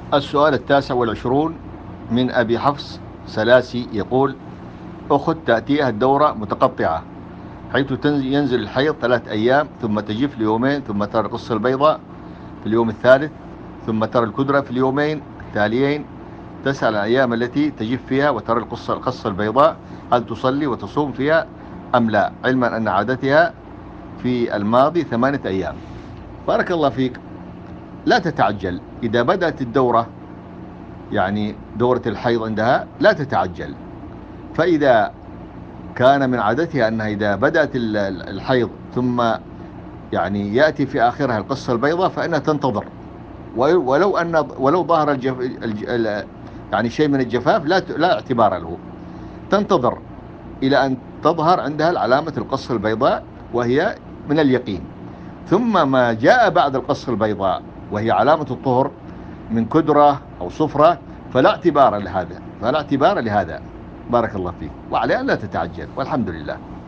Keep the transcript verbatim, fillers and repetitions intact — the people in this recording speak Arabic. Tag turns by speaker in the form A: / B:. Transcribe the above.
A: السؤال التاسع والعشرون من أبي حفص سلاسي يقول: أخت تأتيها الدورة متقطعة، حيث ينزل الحيض ثلاث أيام ثم تجف ليومين ثم ترى القصة البيضاء في اليوم الثالث ثم ترى الكدرة في اليومين التاليين. تسأل الأيام التي تجف فيها وترى القصة القصة البيضاء هل تصلي وتصوم فيها أم لا، علما أن عادتها في الماضي ثمانية أيام. بارك الله فيك. لا تتعجل إذا بدأت الدورة، يعني دورة الحيض عندها، لا تتعجل. فإذا كان من عادتها أنها إذا بدأت الحيض ثم يعني يأتي في آخرها القصة البيضاء فإنها تنتظر، ولو أن ولو ظهر الجف يعني شيء من الجفاف لا لا اعتبار له، تنتظر إلى أن تظهر عندها العلامة القصة البيضاء وهي من اليقين. ثم ما جاء بعد القصة البيضاء وهي علامة الطهر من كدرة أو صفرة فلا اعتبار لهذا، فلا اعتبار لهذا. بارك الله فيك. وعلى أن لا تتعجل، والحمد لله.